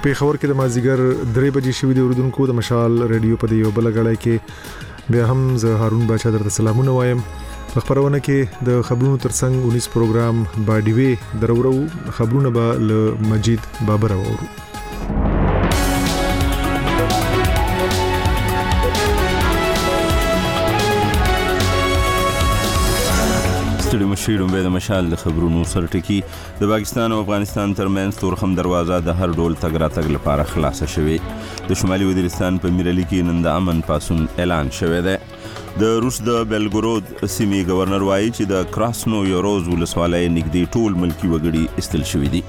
پیښور کې د مازیګر 3 بجې شوې د اردوونکو د مشال ریډیو په یو بل غړای کې بیا هم زه هارون بچا درته سلامونه وایم. په خبرونه کې د خبرونو ترڅنګ 19 پروګرام باډیوي درورو خبرونه به ل مجید بابر اورو. ستړي مشیرون به د مشال د خبرونو سرټکی د پاکستان او افغانستان ترمنځ تورخم دروازه د هر ډول تګ راتګ لپاره خلاصه شوې. د شمالي وزیرستان په میرلی کې نن د امن پاسون اعلان شوی دی. د روس د بلګورود سیمې گورنر وایي چې د کراسنو یوروز ولسوالۍ نږدې ټول ملکی وګړي استل شوي دي.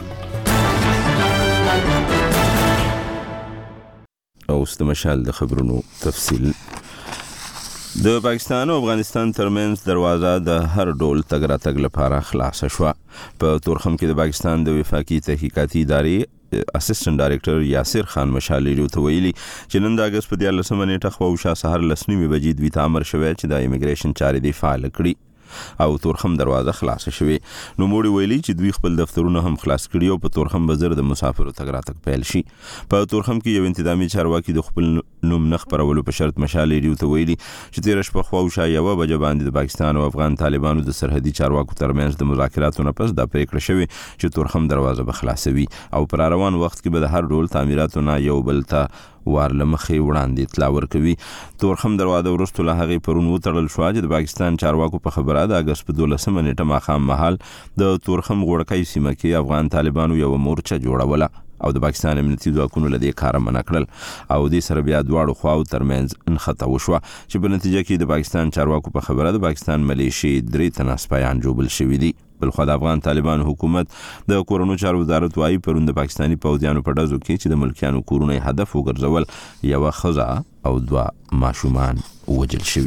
اوس د مشال د خبرونو تفصیل. د پاکستان او افغانستان ترمنځ دروازه د هر ډول تګ راتګ لپاره خلاصه شوه. په تورخم کې د پاکستان د وفاقي تحقیقاتي ادارې اسسټنټ ډایریکټر یاسر خان مشال ته ویلي چې نن د اگست په 13 نیټه خو سهار 9 بجې دوی ته امر شوی چې د ایمیګریشن چارې دی فعال کړي او تورخم دروازه خلاصه شوی. نو موړي ویلي چې دوی خپل دفترونه هم خلاص کړي او په تورخم بازار د مسافرو تګ راتګ پیل شي. په تورخم کې یو انتظامی چارواکي د خپل نوم نه خبرولو په شرط مشال ته ویلي چې 13 شپه خو یو بجې باندې د پاکستان او افغان طالبانو د سرحدي چارواکو ترمنځ د مذاکراتو نه پس د پریکړه شوی چې تورخم دروازه به خلاصوي او پر روان وخت کې به د هر ډول تعمیراتو نه یو بل ته وارلمخې وړاندې اطلاع ورکوي. تورخم دروازه وروسته له هغې پرون وتړل شوه چې د پاکستان چارواکو په خبره د اگست په 12 نیټه ماښام مهال د تورخم غوړکۍ سیمه کې افغان طالبانو یو مورچه جوړوله او د پاکستان امنیتي ځواکونو له دې کاره منع کړل او دې سره بیا دواړو خواو ترمنځ نښته وشوه چې په نتیجه کې د پاکستان چارواکو په خبره د پاکستان ملیشې 3 تنه سپایان جوړل شوي دي. بلخو د افغان طالبانو حکومت د کورونو چارو وزارت وايي پرون د پاکستاني پوځیانو په ډزو کې چې د ملکیانو کورونه هدف وګرځول یو ښځه او 2 ماشومان وژل شوي.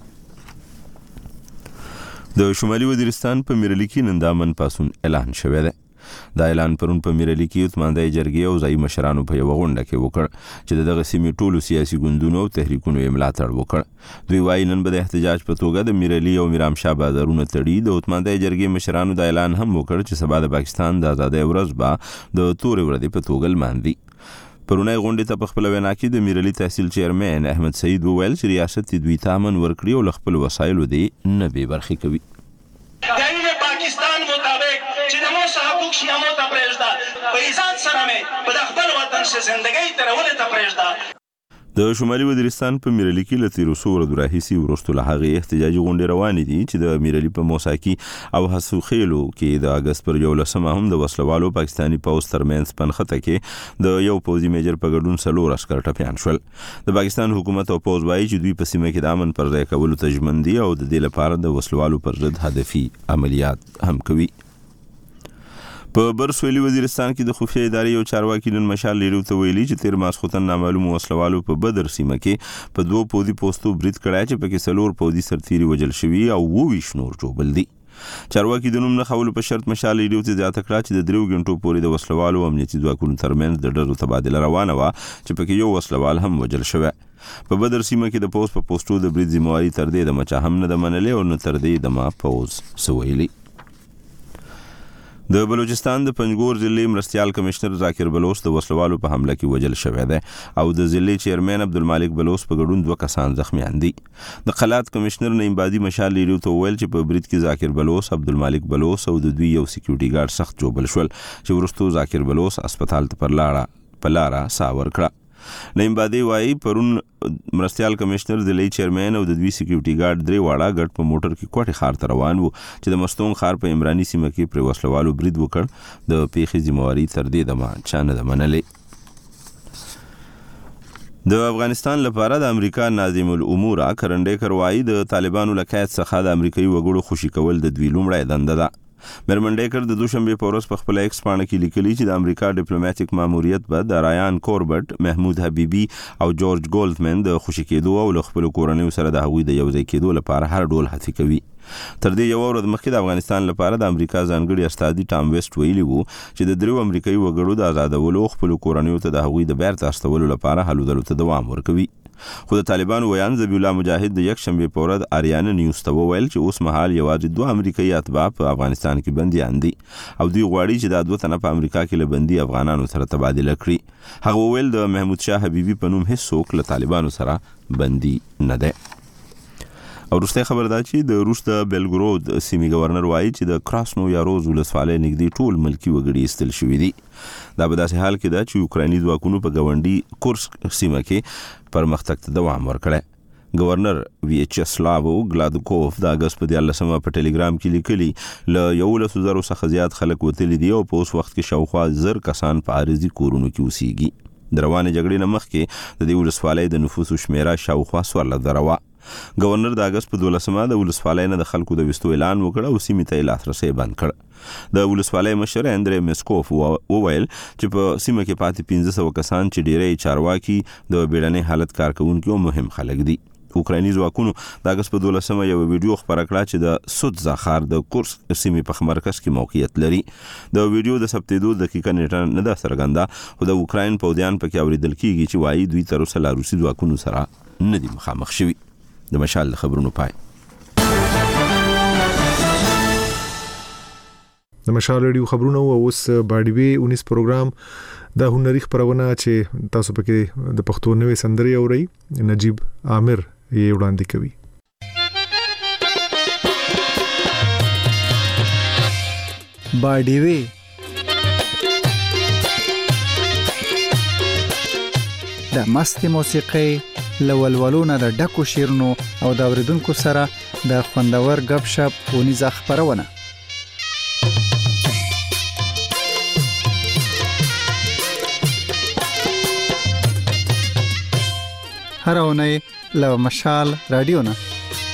د شمالي وزیرستان په میرلی کې نن د امن پاسون اعلان شوی دی. دا اعلان پرون په میرلی کې عثماندای جرګې او ځایي مشرانو په یو غونډه کې وکړ چې دغه سیمې ټولو سیاسي ګوندونو او تحریکونو یې ملاتړ وکړ. دوی وايي نن به د احتجاج په توګه د میرلی او میرامشاه بازارونه تړي. د عثماندای جرګې مشرانو دا اعلان هم وکړ چې سبا د پاکستان د ازادۍ ورځ به د تورې ورځې په توګه لمانځي. پرونی غونډې ته په خپل وینا کې د میرلی تحصیل چیرمن احمد سعید وویل چې ریاست دوی ته امن ورکړي او له خپل وسایلو دې نه بې برخې کوي. پاکستان مطابق چې د مو حقوق شي مو ته پرېږده په عزت سره مې په خپل وطن شه زندګۍ ترولې ته پرېږده. د شمالي وزیرستان په میرلی کې له 13 ورځو راهیسې وروسته له هغې احتجاجي غونډې روانې دي چې د میرلی په موساکي او حسوخیلو کې د اګست پر 11 هم د وسلوالو پاکستاني پوځ ترمنځ پنخته کې د یو پوځي میجر په ګډون 4 عسکر ټپیان شول. د پاکستان حکومت او پوځ وایي چې دوی په سیمه کې د امن پر ځای کولو ته ژمن دي او د دې لپاره د وسلوالو پر ضد هدفي عملیات هم کوي. په برسویلي وزیرستان کې د خفیه ادارې یو چارواکي نن مشال ته ویلي چې تیر ماسخوتن نامعلوم وسلوالو په بدر سیمه کې په 2 پوځي پوستو برید کړی چې پکې 4 پوځي سرتیري وژل شوي او 20 نور ژوبل دي. چارواکي د نوم نه خولو په شرط مشال ته زیاته کړه چې د 3 غنټو پورې د وسلوالو امنیتي ځواکونو ترمنځ د ډزو تبادله روانه وه چې پکې یو وسلوال هم وژل شوی. په بدر سیمه کې د پوځ په پوسټو د برید ذمہواري تر دې دمه چا هم نه ده منلې او نه تر دې دمه پوځ څه ویلي. د بلوچستان د پنجګور ضلع مرستیال کمشنر ذاکر بلوچ د وسلوالو په حمله کې وژل شوی دی او د ضلع چیرمن عبدالمالک بلوچ په ګډون 2 کسان زخمیان دي. د قلات کمشنر نعیم بادي مشال ته وویل چې په برید کې ذاکر بلوچ، عبدالمالک بلوچ او د دوی یو سکیورټي ګارډ سخت ژوبل شول چې وروسته ذاکر بلوچ هسپتال ته په لاره ساه ورکړه. نعیم بادي وایي پرون مرستیال کمشنر ضلعي چیرمن او د دوی سکیورټي ګارډ 3 واړه ګډ په موټر کې کوټې ښار ته روان وو چې د مستونګ ښار په عمراني سیمه کې پر وسلوالو برید وکړ. د پیښې ذمہواري تر دې دمه چا نه ده منلې. د افغانستان لپاره د امریکا ناظم الامور کرنډیکر وایي د طالبانو له قید څخه د امریکایي وګړو خوشي کول د دوی لومړی دنده ده. مرمنډیکر د دوشنبه په ورځ په خپل ایکس پاڼه کې لیکلي چې د امریکا ډیپلوماټیک ماموریت به د رایان کوربټ، محمود حبیبي او جورج ګولډمن د خوشي کېدو او له خپل کورنیو سره د هغوی د یوځای کېدو لپاره هر ډول هڅې کوي. تر دې یو ورځ مخکې د افغانستان لپاره د امریکا ځانګړي استازي ټام ویسټ ویلي وو چې د 3 امریکایي وګړو د آزادولو خپل کورنیو ته د هغوی د بیرته استولو لپاره هلو ځلو ته دوام ورکوي. خو د طالبانو ویان ذبیح الله مجاهد د یک شنبه په ورځ آریانا نیوز ته وویل چې اوس مهال یوازې 2 امریکایي اتباع په افغانستان کې بنديان دي او دوی غواړي چې دا 2 تنه په امریکا کې له بندي افغانانو سره تبادله کړي. هغه وویل د محمود شاه حبیبي په نوم هیڅ څوک له طالبانو سره بندي نه دی. او وروسته خبر دا چې د روس د بلګرود سیمې گورنر وایي چې د کراسنو یاروز ولسوالۍ نږدې ټول ملکی وګړي استل شوي دي. دا په داسې حال کې ده چې یوکراني ځواکونو په ګاونډي کورسک سیمه کې پرمختګ ته دوام ورکړی. گورنر ویچسلاو ګلادکوف د اگست په 14 په ټلګرام کې لیکلي له 11,000 څخه زیات خلک وتلي دي او په اوس وخت کې شاوخوا 1000 کسان په عارضي کورونو کې اوسېږي. د روانې جګړې نه مخکې د دې ولسوالۍ د نفوسو شمیره شاوخوا 14,000 وه. گورنر د اگست په 12 د ولسوالۍ نه د خلکو د وستو اعلان وکړ او سیمې ته لاسرسي بند کړ. د ولسوالۍ مشر اندرې مسکوف وویل چې په سیمه کې پاتې 1500 کسان چې ډیری چارواکي د بیړنۍ حالت کارکونکو مهم خلک دي. اوکرایني ځواکونو د اگست په 12 یو ویډیو خبره کړه چې د سودزا ښار د کورسک سیمې په مرکز کې موقعیت لري. د ویډیو د ثبتېدو دقیقه نیټه نه ده څرګنده خو د اوکراین پوځیان پکې اوریدل کیږي چې وایي دوی تر اوسه لا روسي ځواکونو سره نه دي مخامخ شوي. د مشال خبرونو پای. د مشال ریډیو خبرونه او اوس باډیوي 19 پروګرام د هنري خبرونه چې تاسو پکې د پښتو نوې سندري اوري نجیب عامر یې وړاندې کوي. باډیوي د مست موسیقي لولولونه د ډکو شیرونو او د اوریدونکو سره د خوندور غب شپ ونیزه خبرونه. هر اونۍ له مشال رادیو نه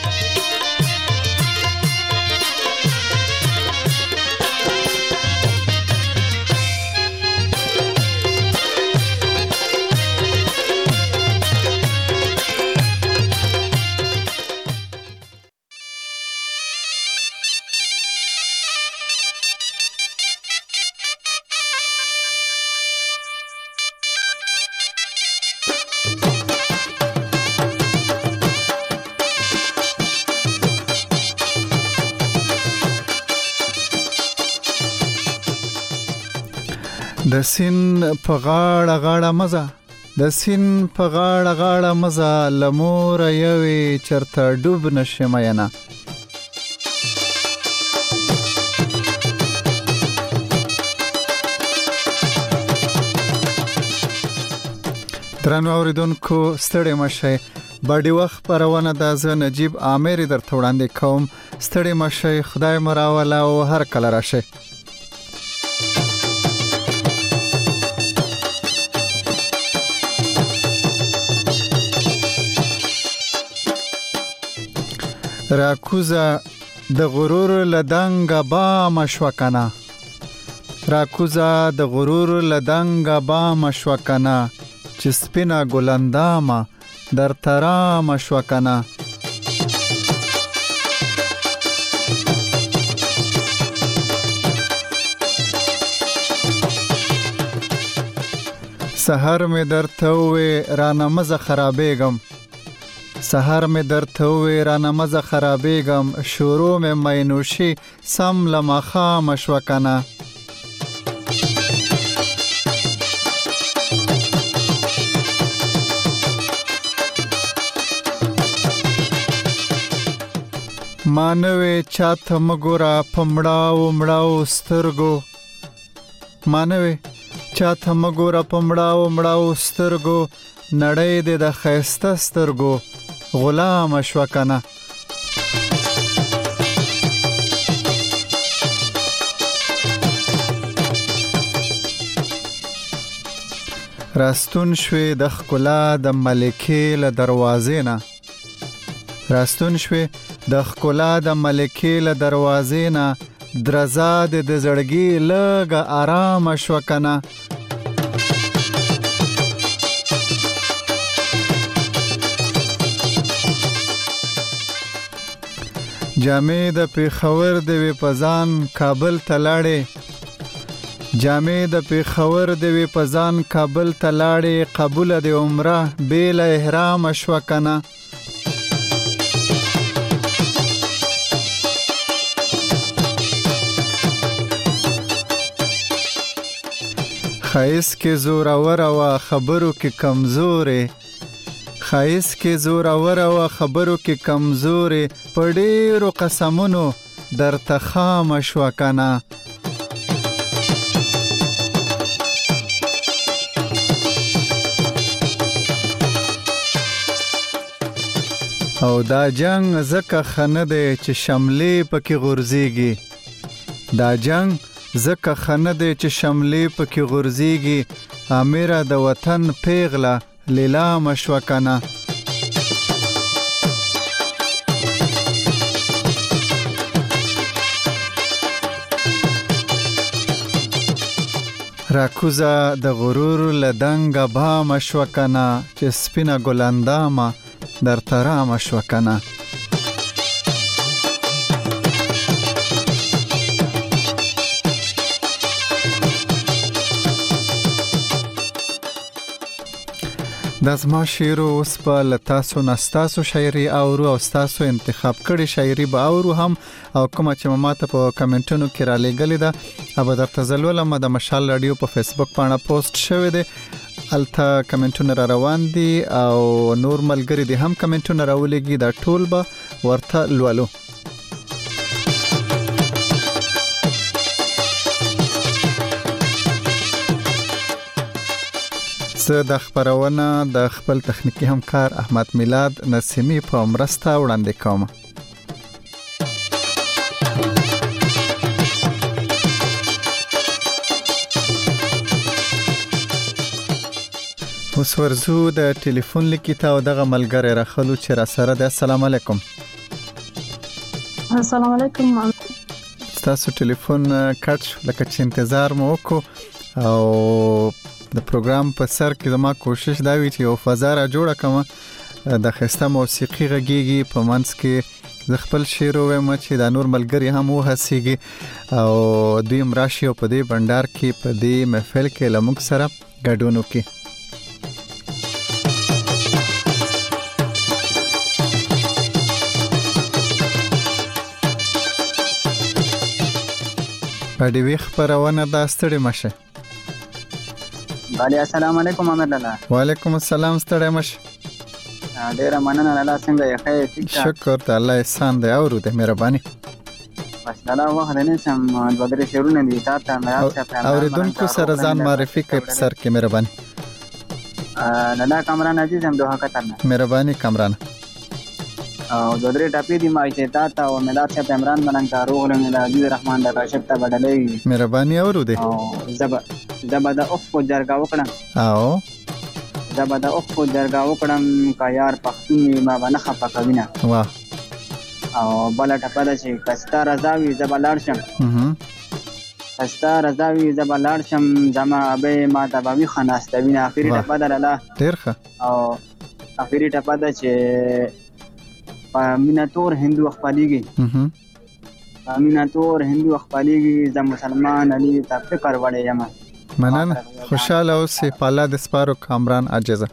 د سین په غاړه غاړه مزه د سین په غاړه غاړه مزه لمور یوي چرته ډوب نشم ینه. درنو اوریدونکو ستړي مشه باډي وخت پرونه د ز نجیب عامر درته وړاندې کوم. ستړي مشه خدای مراوله او هر کله راشه. راکوزا د غرور لدنګ با مشوکنا راکوزا د غرور لدنګ با مشوکنا چې سپینا ګلندامه در ترا مشوکنا. سحر می درته وې رانه مزه خرابېږم سحر می درته وې رانه مزه خرابېږم شروع می مینوشي سم لمخا مشوکنه. مانوي چاته مګورا پمړاو مړاو سترګو مانوي چاته مګورا پمړاو مړاو سترګو نړۍ دې د خيسته سترګو غلام شوکنه. راستون شوي د ښکلا د ملکې له دروازې نه راستون شوي د ښکلا د ملکې له دروازې نه درزا د زړګي لږه آرام شوکنه. جامې د پیښور د وی پزان کابل تلاړې جامې د پیښور د وی پزان کابل ته لاړې قبول د عمره بیل احرام شو کنه خایس کې زورور او خبرو کې کمزورې خایس کې زورور او خبرو کې کمزورې پډېرو قسمونو درته خام شو کنه او دا جنگ زکه خنه دی چې شملې پکې غورځيږي دا جنگ زکه خنه دی چې شملې پکې غورځيږي اميره د وطن پیغله لیلا مشوکنه راکوزا د غرور لدنګ با مشوکنه چې سپینه ګلندامه در ترام شوکنه د زما شعر اوس په لتاسو نستاسو شاعري او استاسو انتخاب کړي شاعري به اورو هم او کومه چې ماته په کمنټونو کې را لګلې ده او درته زلولم د مشال رادیو په فیسبوک باندې پوسټ شوی دی الته کمنټونه را روان دي او نور ملګری دي هم کمنټونه راولېږي دا ټول به ورته لولو زه د خبرونه د خپل تخنیکی همکار احمد میلاد نسیمی په مرسته وړاندې کوم اوس ورزو د ټلیفون لیکیته او دغه ملګری راخلو چې را سره د السلام علیکم السلام علیکم تاسو ټلیفون کټ لکه چې انتظار مو وکړو او د پروګرام په سر کې زما کوشش دا وی چې یو فضا را جوړه کړم د خسته موسیقي غږیږي په منځ کې ز خپل شعر وایم چې د نور ملګری هم وهسیږي او دوی مراشي او په دې بندر کې په دې محفل کې لمک سره ګډون وکړي پدې وی خبرونه دا ستړي مشه بله السلام علیکم محمد الله وعلیکم السلام ستړي مشه ډیر مننه الله څنګه یې خیر شکر ته الله احسان دی او دې مهرباني بس الله وخت نه سم د بدر شهرونه دي تاسو مراد اوریدونکو سره ځان معرفي کوي په سر کې مهرباني لاله کامران عزیز هم دوه کتنه مهرباني کامران او د درې ټاپې دی ما چې تاسو او ملات صاحب عمران ملنګ کارو له عزیز رحمان د کاشف ته بدلې مهرباني اورو دې او زبدا اوف کو جرګه وکړم او زبدا اوف کو جرګه وکړم کا یار پختون ما باندې خپه کوینه واه او بل ټپه ده چې کستا رضاوي زبلاړ شم کستا رضاوي زبلاړ شم زما ابي ما تبوي خناستوینه اخیری ټپه ده لاله ډیر ښه او اخیری ټپه ده چې میناتور هندو خپلېږي میناتور هندو خپلېږي زم مسلمان علي ته فکر وړې یم مننه خوشاله اوسې پالا د سپارو کامران عاجزه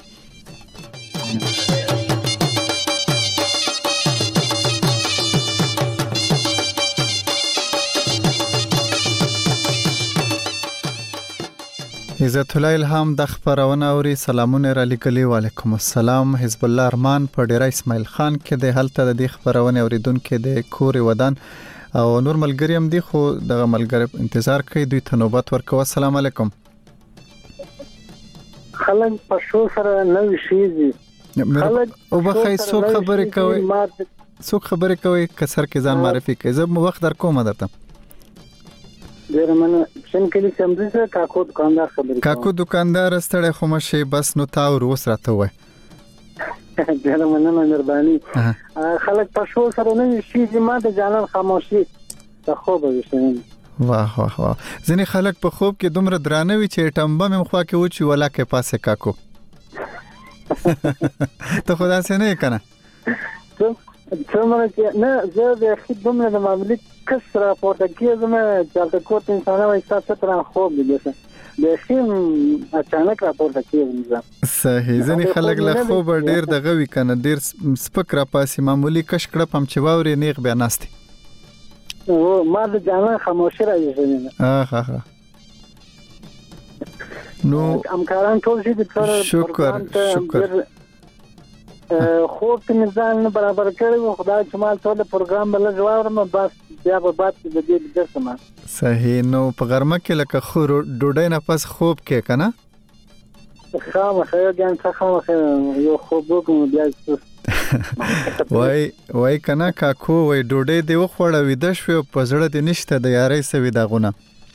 عزت الله الهام د خبرونه اوري سلامونه را لګلي وعلیکم السلام حزب الله ارمان په ډیره اسماعیل خان کې د هلته د خبرونه اوریدونکو د کور ودان او نور ملګری هم دي خو د ملګری انتظار کوي دوی ته نوبت ورکوي السلام علیکم خلک په شو سره نو شيږي خلک او بخای څو خبرې کوي کسر کې ځان معرفي کوي زه وخت در کوم درته ډیر مننه څنګه کې سمځه کاکو دکاندار خبرې کاکو دکاندار ستړی خو مشه بس نو تا روس راته وای ډیر مننه مهرباني خلک په شو سره نه شي ما د جانان خاموشي ته خوب وشین واه واه واه ځنې خلک په خوب کې دومره درانه وي چې ټمبه مې خوا کې و چې ولا کې پاسه کاکو ته خدا سي نه کنه څومره چې نه زه د خدمت د معاملې کس راپورته کېږم چې هلته کور ته انسان وایي ستا څه تران خوب دی بیخي اچانک راپورته کېږم زه صحیح ځینې خلک له خوبه ډېر دغه وي که نه ډېر سپک راپاسي معمولي کش کړپ هم چې واورې نیغ بیا ناستې ما د جانان خاموشي راځي نو همکاران ټول شي د شکر خوب ته مې ځان نه برابر کړی و خدای چې ما ټول پروګرام بل جوړم بس بیا به بعد د دې درسم صحیح نو په غرمه کې لکه خو ډوډۍ نه پس خوب کې کنه خامخا یو خوب وکم بیا وای کنه کاکو وای ډوډۍ دی وخوړه ویده شو په زړه دې نشته د یاري سوي داغونه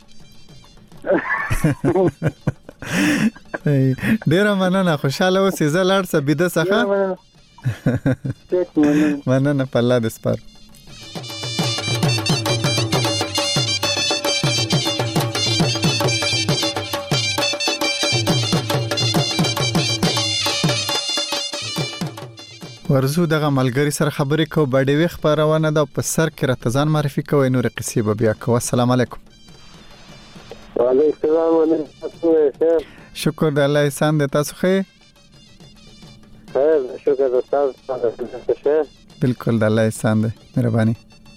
ډیر مننه خوشاله اوسې زه لاړ سه بيده څخه مننه په الله دې سپار ورزو دغه ملګری سره خبرې کو باندې وی خبرونه ده په سر کې راتزان معرفي کوي نور قصې به بیا کو السلام علیکم وعلیکم السلام شکر د الله احسان د تاسو خیر شکر د تاسو بالکل د الله احسان دی مهرباني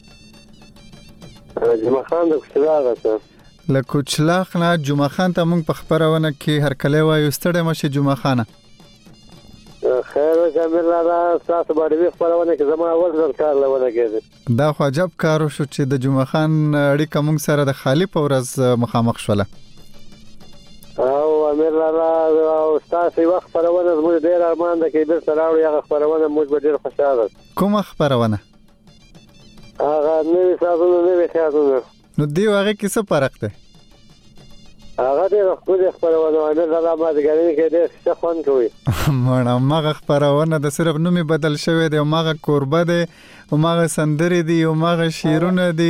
جمعه خان د کوچلاغ ته له کوچلاغ نه جمعه خان ته موږ په خبرونه کې هر کله وایو ستړی مشه جمعه خانه خیر جمیل را تاسو باندې خبرونه کې زما اول ځل کار لونه کېده دا خو عجب کارو شو چې د جمعه خان اړیکه موږ سره د خالی په ورځ مخامخ شوله او امیر را تاسو وخت خبرونه زموږ ډیر ارمان ده کې بل سراوړي هغه خبرونه موږ ډیر خوشاله کومه خبرونه هغه نوې سازونه نوې خیاطونه نو دی هغه کې څه فرق ده هغه دې خپل خبرونه امیر را ما دې غوړي کې دې څه خوان کوي مړه ماغه خبرونه د صرف نومي بدل شوی دی او ماغه قربه دی او ماغه سندري دی او ماغه شیرونه دی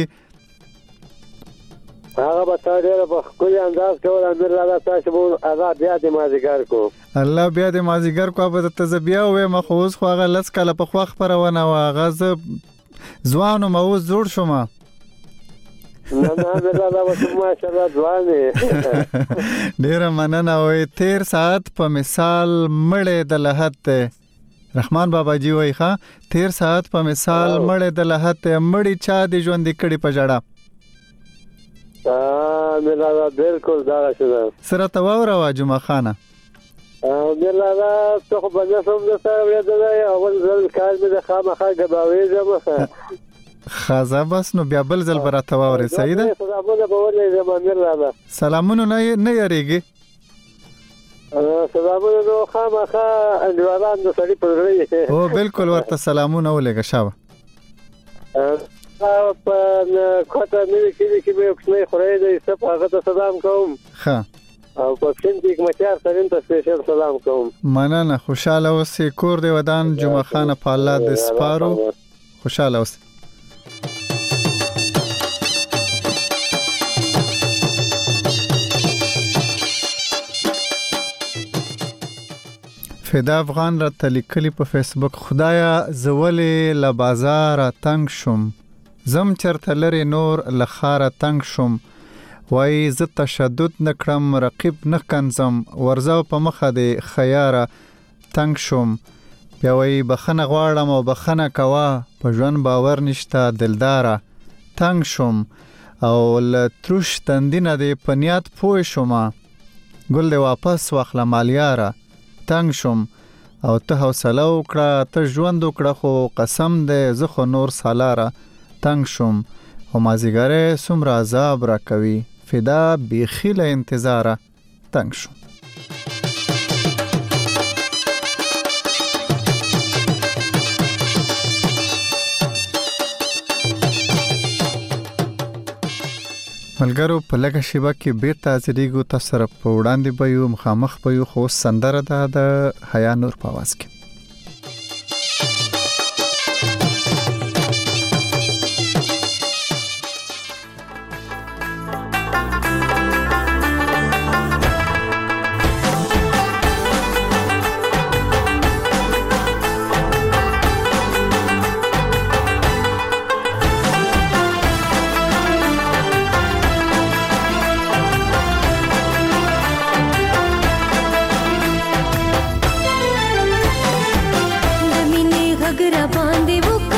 هغه به تا ډېر په خپل انداز کول امیر الله تاسو به آزاد بیا د مازیګر کو الله بیا د مازیګر کو به ته بیا وې مخوز خو هغه لس کله په خو خبرونه واغه ځوان او موز جوړ شوم نه الله ماشاءالله ځوان ډېر مننه وې 13 ساعت په مثال مړې د لحد رحمان بابا جی وای ښا 13 ساعت په مثال مړې د لحد مړی چا د ژوند کړي په جړه ملاله بالکل دا شته سره تواوره واجمه خانه ملاله څه په نسوم د سره ورته اول ځل کار مې د خامخا غباوي زمخه خازه بس نو بیا بل ځل برا تواوره صحیح ده سلامونه به ولې زما ملاله سلامونه نه یریږي سلامونه نو خامخا انډیوالان د سړي پر لري او بالکل ورته سلامونه ولېګه شاوه په کوټه مې کې مې خپل خورې دې څه هغه ته سلام کوم ها او په سین کې مچار سره ته سپیشل سلام کوم مننه خوشاله اوسې کور دې ودان جمعه خان په الله د سپارو خوشاله اوسې فدا افغان را تلیکلی په فیسبوک خدایا زولې ل بازار تنگ شم زم چرته لري نور لخاره تنگ شم وای ز تشدد نکړم رقیب نه کنزم ورزو په مخه د خیاره تنگ شم بیا وای بخنه غواړم او بخنه کوا په ژوند باور نشته دلداره تنگ شم او ل تروش تندینه د پنیات پوه شم ګل دی واپس واخله مالیاره تنگ شم او ته حوصله وکړه ته ژوند وکړه خو قسم دې زه خو نور سالاره تنگ شم او مازیګره سمره عذاب را کوي فدا بیخیله انتظار تنگ شم ملګرو په لګه شیبه کې بیرته ازریګو تاسو سره په وړاندې به یو مخامخ به یو خو سندره ده د حیا نور په आवाज کې अगर बांधे बुका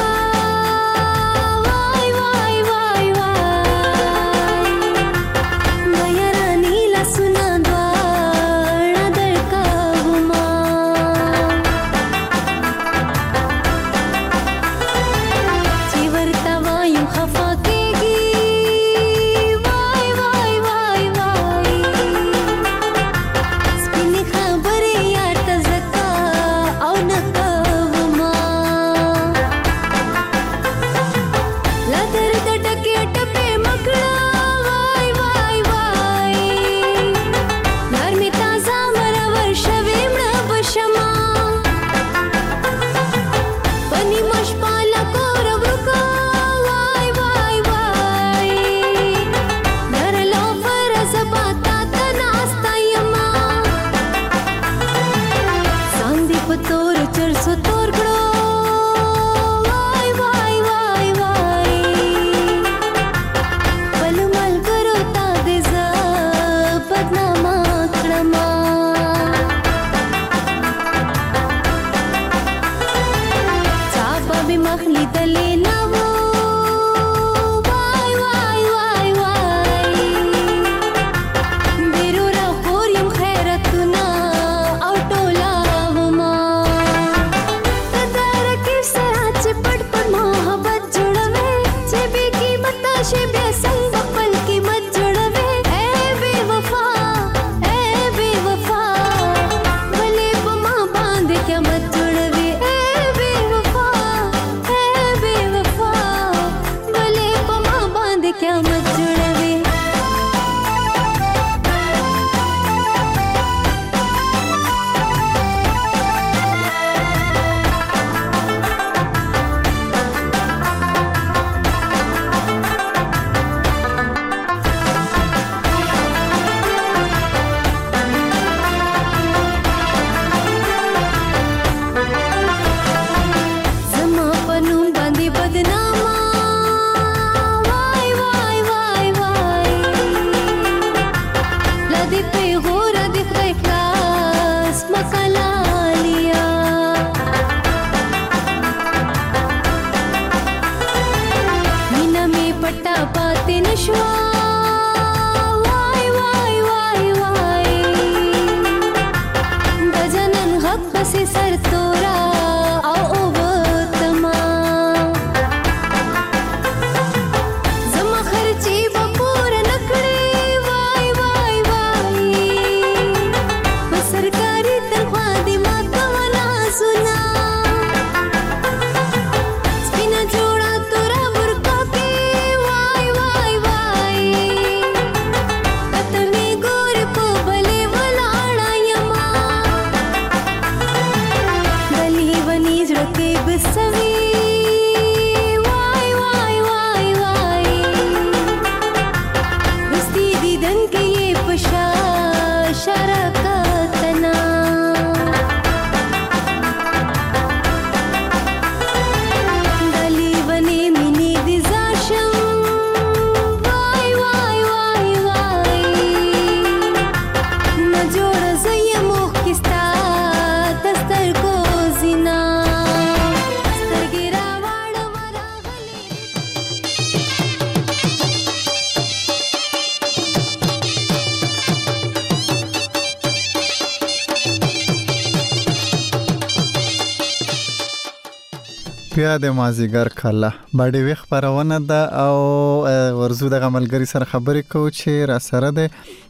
بیا د مازیګر کله باندې وخ پرونه ده او ورزو د عملګری سره خبرې کوو چې را سره ده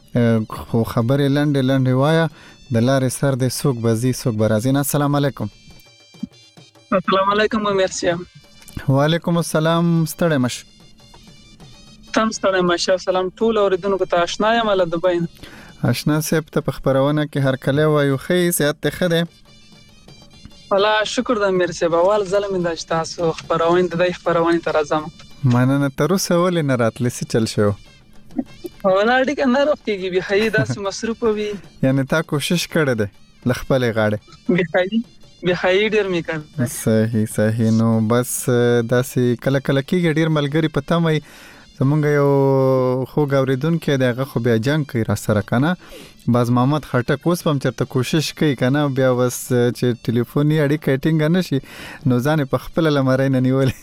خو خبرې لنډه وایا د لارې سر د سوق بزي سوق برازین. السلام علیکم. السلام علیکم مرسی. وعلیکم السلام. ستړی مش تم ستړی مش. سلام ټول اوریدونکو ته آشنا یم له دبین. آشنا سپ ته په خبرونه کې هر کله وایو خې زیات ته خده. والله شکر د مرسی بوال ظلم د تاسو خبرونه د خبرونه تر ازم. مننه تر اوسه ولې نه راتلې څه چل شو؟ ولا ډیک نه راځي به هي داس مصروف وي. یعنی تا کوشش کړې ده لخپلې غاړه. به هي ډیر میکړ. صحیح نو بس داسې کله کله کې ډیر ملګری پته مې زمونږ یو خوږ اوریدونکی دی، هغه خو بیا جنګ کوي را سره کنه. باز محمد خټک اوس هم چرته کوشش کوي کنه، بیا بس چې ټلیفوني اړیکه ټینګ نشي نو ځان په خپل لمرای نه نیولې.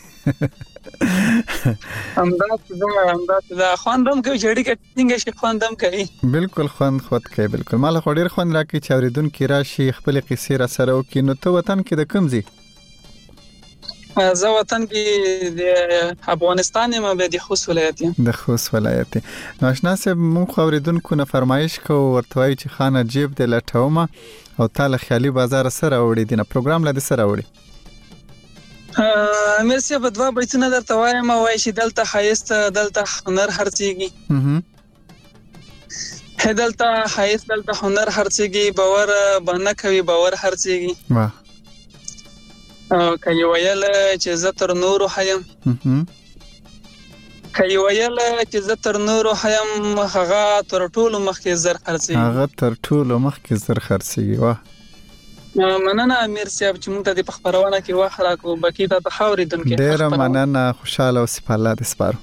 همدا خواندم کوي چې اړیکه ټینګ شي، خواندم کوي. بالکل خوند خود کوي، بالکل. مال خو ډیر خوند راکړي چې اوریدونکي راشي خپل قصې را سره وکړي. نو ته وطن کې د کوم ځای؟ زه وطن کې د افغانستان یم، به د خوست ولایت یم. د خوست ولایت. نو آشنا صاحب مونږ اوریدونکو نه فرمایش کوو ورته وایي چې خانه جیب د لټومه او تعالی خیالي بازار سره وړي دي نه پروګرام لدی سره وړي. مرسي په دوا بیتونه درته وایم، وایي چې دلته خایست دلته هنر هرڅيږي. دلته خایست دلته هنر هرڅيږي، باور باندې کوي باور هرڅيږي. واه کوي ویل چې زه تر نورو حیم، کوي ویل چې زه تر نورو حیم، هغه تر ټولو مخکې زر خرڅي، هغه تر ټولو مخکې زر خرڅي. واه مننه امیر صاحب چې موږ ته د خبرونه کې وخت راکو، بکی ته خاورې دونکو ډیر مننه، خوشاله او سپاله دې سپارو.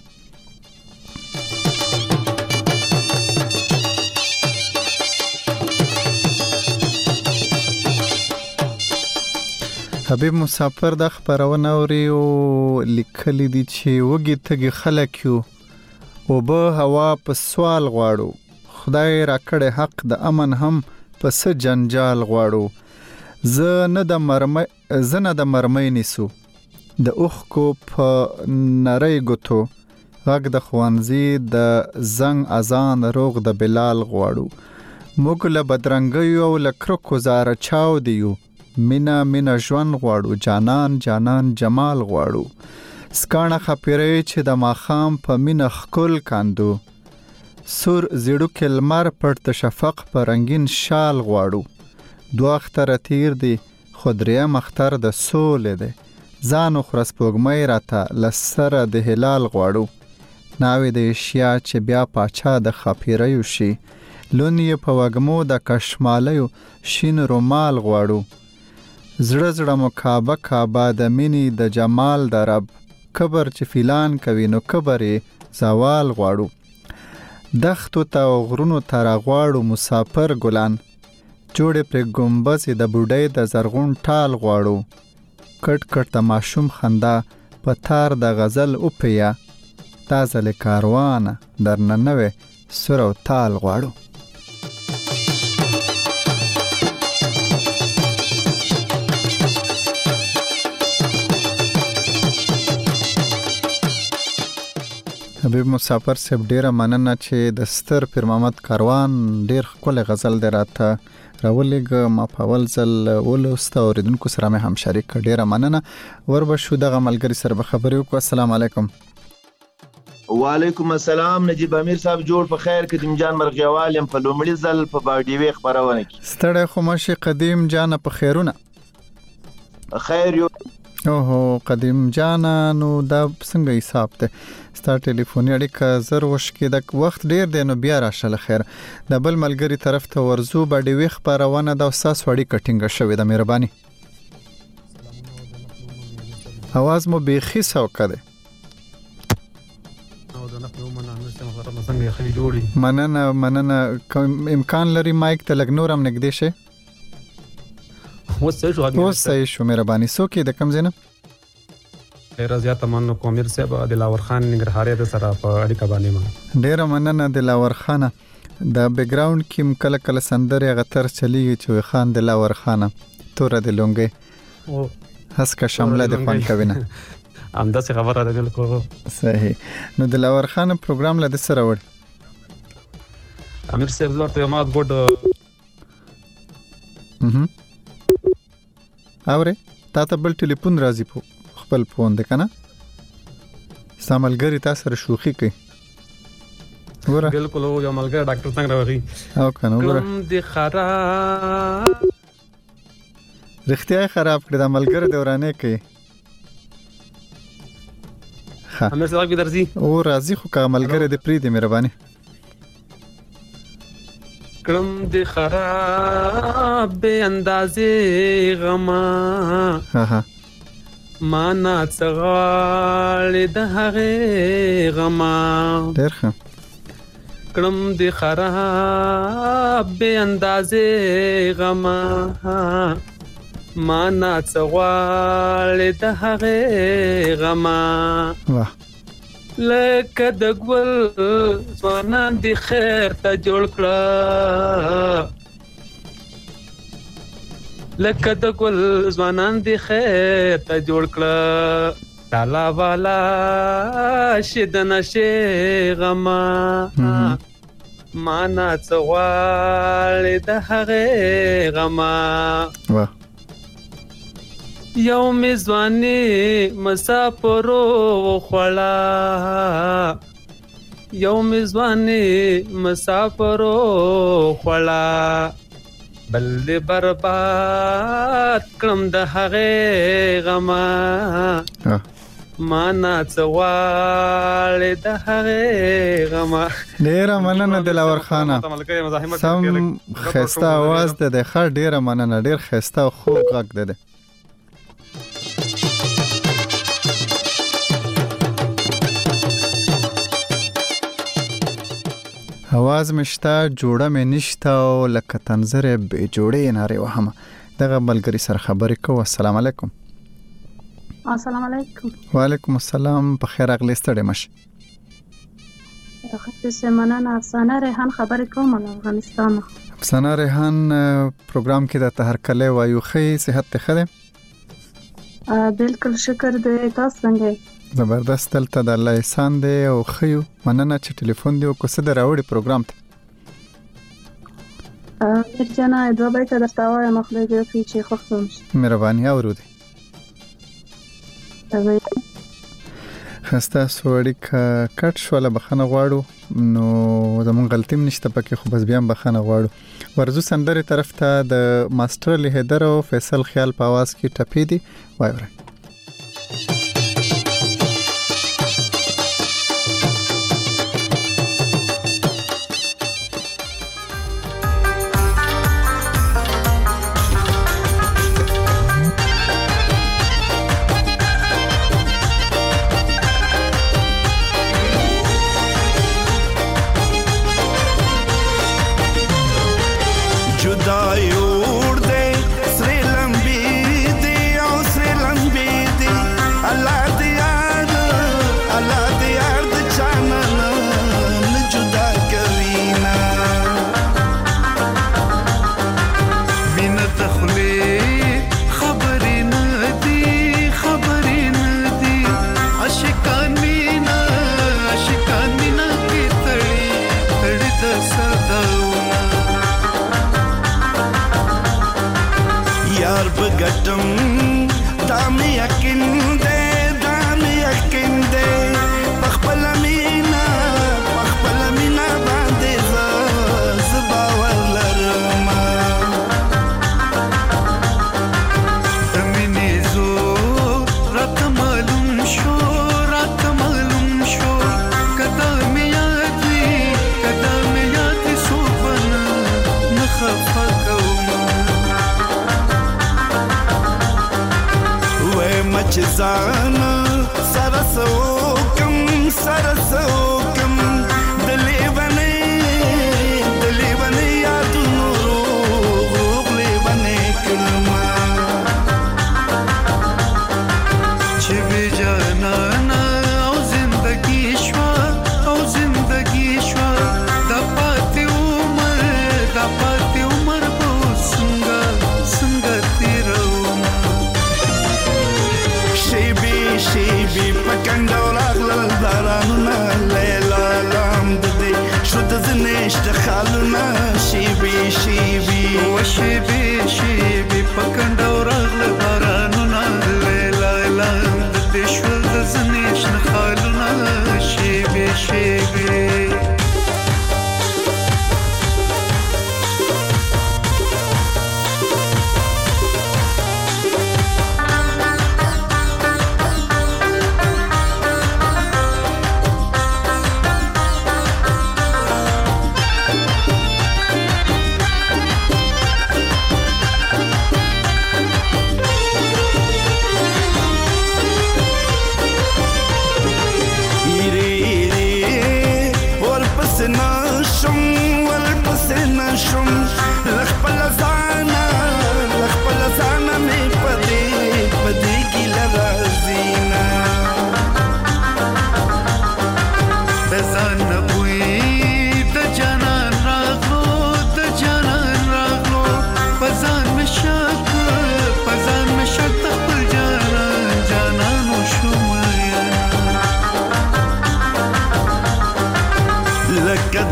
حبیب مسافر د خبرونه اوري او لیکلي دي چې وګي تګي خلک یو او به هوا په سوال غواړو، خدای راکړې حق د امن هم پس جنجال غواړو. زه نه د مرمۍ نیسو د اوخ کو په نری ګوتو، غږ د خوانزي د زنګ اذان روغ د بلال غواړو. موږ له بدرنګي او لکرو گزاره چاو دیو، مینا مینا ژوند غواړو، جانان جانان جمال غواړو. سکانه خپیری چې د ماخام په مینا خکل کاندو، سور زیړو کلمر پړت شفق په رنگین شال غواړو. دو اختر تیر دی خودریا مختر د سولې دی، ځانو خرس پوګمې راته لسره د هلال غواړو. ناوې د اشیا چې بیا پاچا د خپیریو شي، لونی په وګمو د کشمالیو شین رومال غواړو. زړه زړه مکابه کعبه د مینی د جمال د رب، کبر چې فیلان کوي نو کبر زوال غواړو. دختو ته غرونو ته راغواړو مسافر ګلان، جوړې پر ګمبز د بوډۍ د زرغون ټال غواړو. کټ کټ د ماشوم خندا په تار د غزل اوپیا، دا ځل کاروانه درنه نوې سر او تال غواړو. حبیب مسافر صاحب ډیره مننه چې د ستر پیر محمد کاروان ډیر ښکلی غزل دی راته راولېږه. ما په اول ځل ولوسته، اورېدونکو سره مې هم شریک کړ. ډیره مننه. وربشو دغه ملګري سره به خبرې وکړو. السلام علیکم. وعلیکم السلام. نجیب امیر صاحب جوړ په خیر. قدیم جان مرغیوال يم په لومړي ځل په باډیوي خبرونه کې. ستړی خو ماشي قدیم جان په خیرونه. خیر یو. اوهو قدیم جان، نو دا څنګه حساب ته ستا ټلیفوني اړیکه زر وشکې د وخت ډیر دی، نو بیا راشه خیر. د بل ملګری طرف ته ورزو باډیوي خبرونه د استاد وړي کټینګ شوې د مهرباني. आवाज مو بیخي سوکه ده. مننه امکان لري مایک ته لګ نور هم نږدې شي. اوس صحیح شو مهرباني. سوکې د کم زینه ډیر زیات مننه کوم امیر صاحب. دلاور خان نګرهاري د سره په اړیکه باندې ما ډیر مننه دلاور خان. د بیک گراوند کې کله کله سندره غتر چلیږي چې خان دلاور خان تور د لونګي هس کا شامله د خوان کوینه همدا څه خبره ده. بالکل صحیح. نو دلاور خان پروګرام لده سره وړ امیر صاحب ورته ما ګډ اوره تا ته بل ټلیفون راځي په خپل فون ده کنه، ساملګری تاسو سره شوخي کوي. ګوره بالکل یو ملګری ډاکټر څنګه راغی او کنه ګوره دې خراب رښتیا خراب کړی د ملګری دورانه کوي. امیر صاحب کی درځي او راځي خو کا ملګری دې پری دې مهرباني کړم دې خراب به اندازې غما مانا څغاړې د هغې غما ډېر ښه کړم د خراب بې اندازې غما مانا څغاړې د هغې غما واه لکه د ګل ځوانان د خیر ته جوړ کړه لکه د ګل ځوانان د خیر ته جوړ کړه تالا والا شد نشه غما مانا څغاړې د هغې غما واه یو میزوانی مسافرو خوړه یو میزوانی مسافرو خوړه بل دې برباد کړم د هغې غما مانا څغاړې د هغې غما ډېره مننه دلاور خانه سم ښایسته اواز ده د ښه ډېره مننه ډېر ښایسته او خوږ غږ ده आवाज مشتا جوړه مې نشته او لکه تنظر به جوړې ناره وهمه دغه ملګری سره خبرې کو. السلام علیکم. السلام علیکم. وعلیکم السلام. په خیر اغلی ستړي مش. خدای سمنانه افسانه ریحان خبرې کوم له افغانستان. افسانه ریحان پروګرام کې د تهرکله وایو خې صحت ته خده. بالکل شکر دې تاسو څنګه. زبردست تلته د الله احسان دی او خيو مننه چې ټلیفون دی او کوڅه دراوړي پروګرام ته ارجانا دوه بیت درته وایم خپل دی چې خوښوم مهرباني اورودي خسته سوړی کټ شوله بخنه غواړو نو زمون غلطیم نشته پکې خو بس بیا بخنه غواړو ورزو سندره طرف ته د ماستر له هدر او فیصل خیال په आवाज کې ټپې دي وایره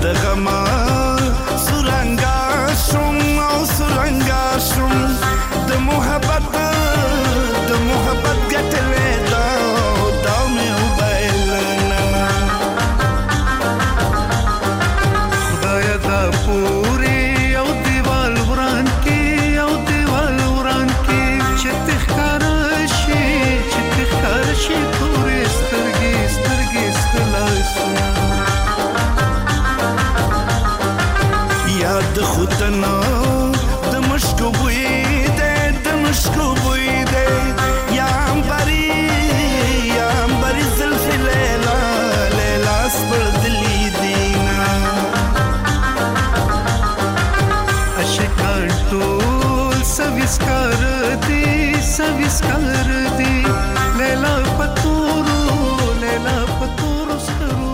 غما سرنګا شوم او سرنګا شوم د محبت ګټلې دا مې وبایلنا خدای دا پوری او دیوال وران کی چې تخکار شي تورې سترګې ستلاسو یاد خودنا د مشکو بوی دې یا امبری زلفی لیلا سپر دلی دینا اشکار ټول سویسکار دی لیلا پتورو سترو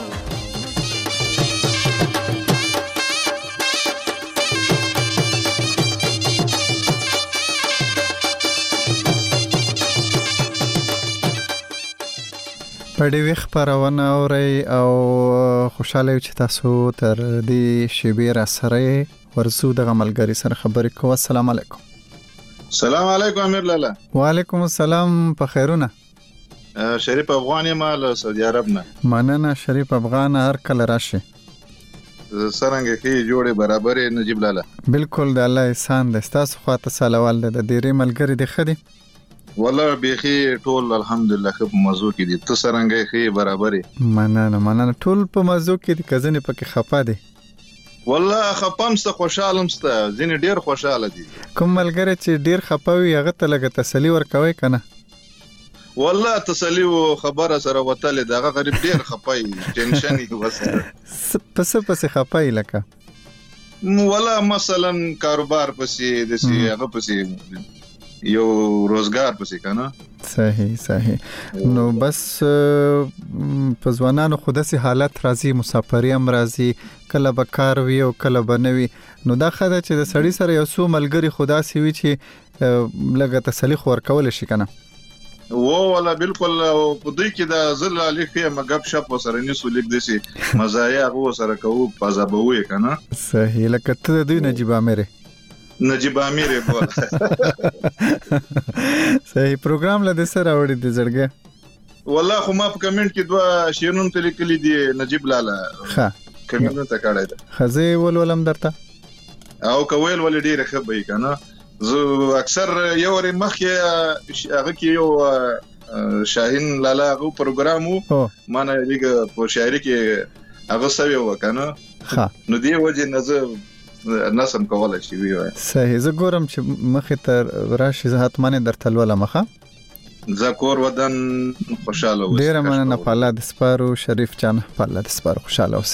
پړې وخ پرونه اوري او خوشاله چې تاسو تر دې شیبې را سره ورسو د عملګری سره خبرې کوو. السلام علیکم. السلام علیکم امیر لالا. وعلیکم السلام. په خیرونه؟ شریف افغان مال سعودي عرب نه. مننه شریف افغان هر کله راشي. سرنګ کې جوړه برابرې نجیب لالا. بالکل د الله احسان د تاسو خواته سلوال د ډېرې ملګری دی خدي. والله بيخي ټول الحمدلله خو موضوع کې دي ته سرنګ کې برابرې. مننه ټول په موضوع کې دي کزنه پکې خپه دي. والله خپم ست خوشاله مسته ځینې ډیر خوشاله دي. کوم ملګری چې ډیر خپوي هغه ته لګه تسلی ورکوي کنه. والله تسلی او خبره سره وتل دغه غریب ډیر خپای ټینشن یې وسره پس خپای لکه والله مثلا کاروبار پسې د سی هغه پسې یو روزګار پسې کنه. صحیح نو بس په ځوانانو خوده سي حالت راځي مسافری هم راځي کله به کار وي او کله به نوي نو دا خدای چې د سړی سره یو څو ملګری خدا سي وي چې لګه تسلی خور کول شي کنه. والله بالکل په دوی کې د زل علی خې مګب شپ سره نسو لیک دسي مزایا غو سره کوو پازابوي کنه. صحیح لکه ته دوی نجیب امیر بوله. صحیح پروګرام لده سره وړي د زړګه. والله خو ما په کمنټ کې دوه شیرون ته لیکلي دي نجیب لالا. ها کمنټ ته کړای ده. خزه ولولم درته او کویل ول ډیره خبرې کنه. زه اکثر یو ور مخه هغه کې یو شاهین لالا غو پروګرامو مانه لګه په شاعري کې هغه سوي وکنه. ها نو دی وجه نسم کولای شي وي. صحیح زه ګورم چې مخه تر راشي زه حتمانه درته ولوم مخه. زکور ودان خوشاله اوسه. ډیر مننه په الله د سپارو شریف جان په الله د سپارو خوشاله اوسه.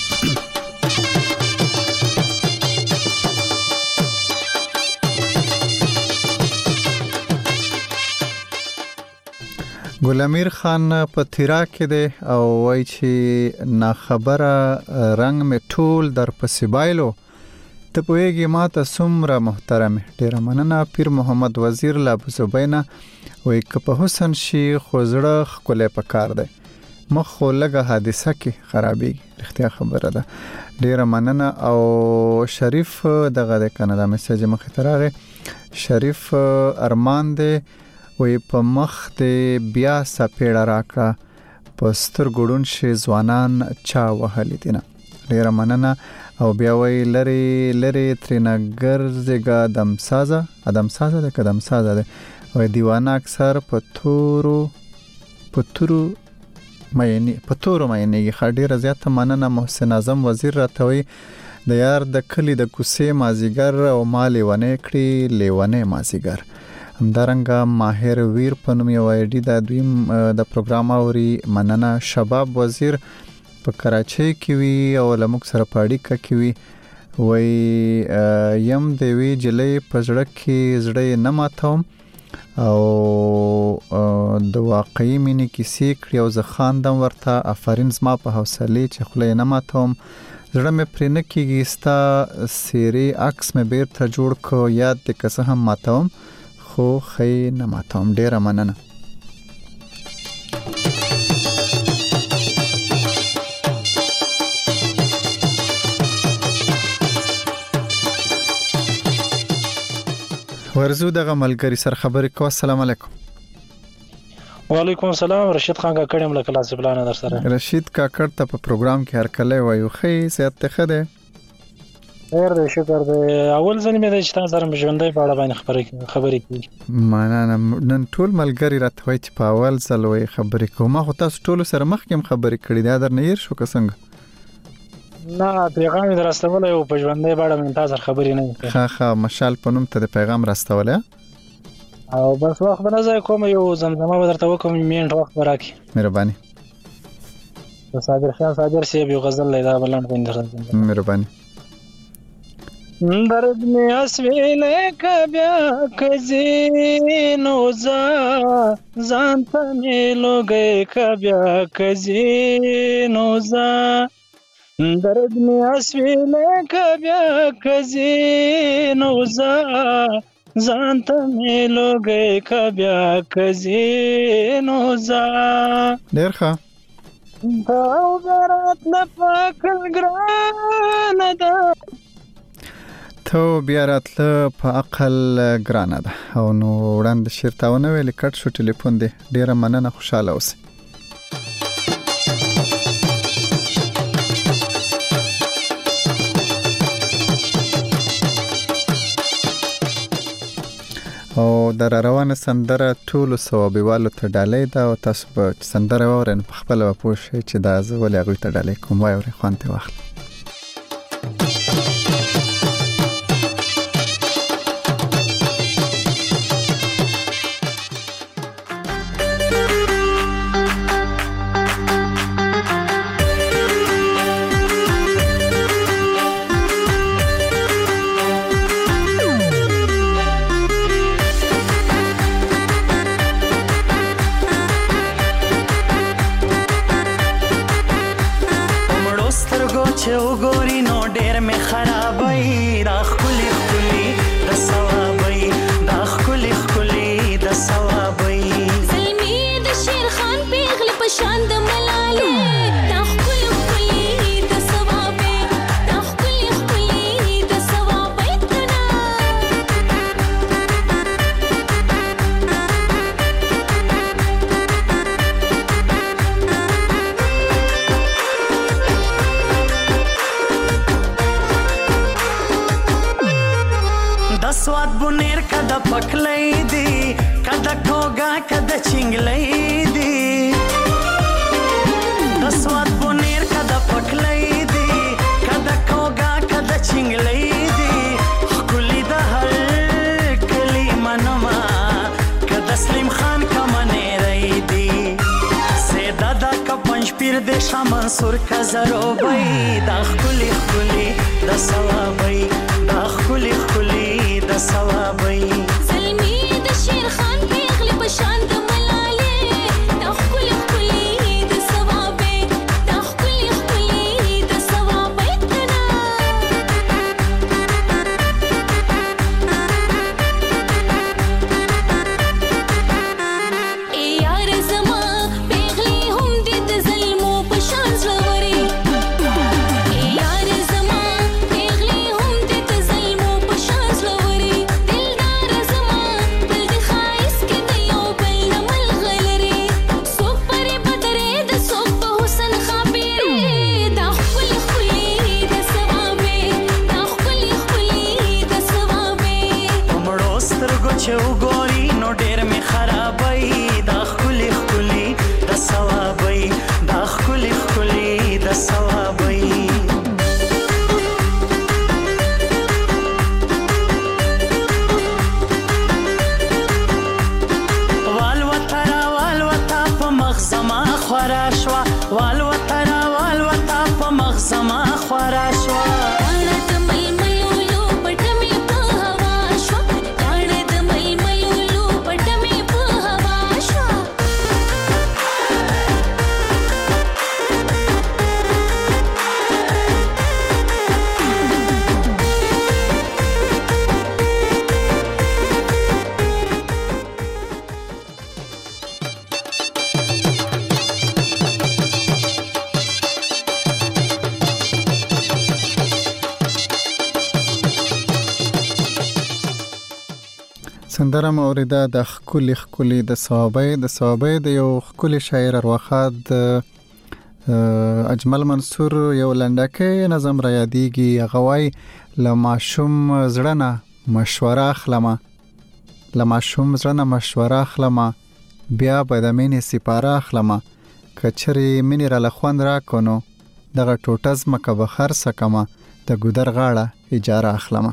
ګلامیر خان په تیرا کې دی او وای چې نا خبره رنگ می ټول در پسې بایلو ته پوهیږي ما ته څومره محترم ډیر مننه. پیر محمد وزیر لا ابو زبینا وای که په حسن شي خو زړه خلې پکار دی مخ خو لګه حادثه کې خرابي اختیار خبره ده. ډیر مننه. او شریف دغه د کاناډا میسج مخه ترغه شریف ارمان دی وی په مخ د بیا سپېړه راکړه پستر ګډون شي ځوانان چا وهلې دینه. ډیر مننه. او بیا وی لری ترنګر زګه ادم سازه د قدم سازه ده او دیوانه اکثر پتورو مېنی خډیر زیات مننه. محسن اعظم وزیر راتوي د یار د کلی د کوسې مازیګر او مالې ونه کړی لیونه مازیګر. همدارنګه ماهر ویر په نوم یو ایډي د دویم د پروګرام اوري مننه. شباب وزیر په کراچۍ کې وی او لمک سره پاړی کې وی وای یم دی وی جلې پزړه کې زړه نه ماتوم او د واقعي مینې کیسې کړی او زه خاندم ورته افرین زما په حوصله چې خلې نه ماتوم زړه مې پرې نه کېږي ستا سیری عکس مې بیرته جوړ کو یاد دې که څه هم ماتوم خو خې نه ماتوم. ډیره مننه. ورزو دغه ملګری سره خبرې کو. السلام علیکم. وعلیکم السلام. رشید خان کاکړ یم له کلاس پلان در سره. رشید کاکړ ته په پروګرام کې هر کله وایو خې صحت ته خده. خیر دې شکر دې. اول ځل مې د چې تاسو سره ژوندۍ په اړه باندې خبرې کوي. معنا نن ټول ملګری راته وایي چې په اول ځل وایي خبرې کوم. ما خو تاسو ټول سره مخکې خبرې کړې دا در نه ير شو څنګه؟ نه پیغام درستول او په ژوندۍ په اړه مې تاسو خبرې نه کوي. ښه مشال په نوم ته د پیغام راستول او بس وخت به نه ځای کوم یو زمزمه به درته وکم منټ وخت راکې. مهرباني. صابر خان صابر صاحب یو غزل لیدا بلند کوي درته. مهرباني. درد میں اسویلے کبیا کزینو زانتا میلو گئے کبیا کزینو درد میں اسویلے کبیا کزینو زانتا میلو گئے کبیا کزینو ډیر ښه. داو برات لپاکل گراندا ته بیا راتله په عقل ګرانه ده او نو وړاندې شعر تاونه ویل کټ شو ټلیفون دی. ډیره مننه خوشاله اوسئ. او در روانه سندره ټولو ثوابیوالو ته ډالۍ ده او تاسو به سندره واورئ نو په خپله به پوه شئ چې دا زه ولې هغوی ته ډالۍ کوم. واورئ خوند ترې واخلئ. منصور کزرو بای دا خلی خلی دا سوابای دا خلی خلی دا سوابای سلمی د شیر خان پیغلی پشان د ملاله دا خلی خلی دا سوابای دا خلی خلی دا سوابای کنا ای یار زما پیغلی هم دې د ظلمو پشان زوري ای یار زما پیغلی هم دې د ظلمو پشان زوري دلدار زما بل د خایس کې د یو بل سندره موریده د خکلی د صحابه د یو خکلی شاعر ارواخاد اجمل منصور یو لنډکه نظم را یادېږي. هغه وایي له ماشوم زړه نه مشوره اخلمه بیا به د مینې سپاره اخلمه که چرې مینې را له خوند راکړو نو دغه ټوټه ځمکه به خرڅه کړمه د ګودر غاړه اجاره اخلمه.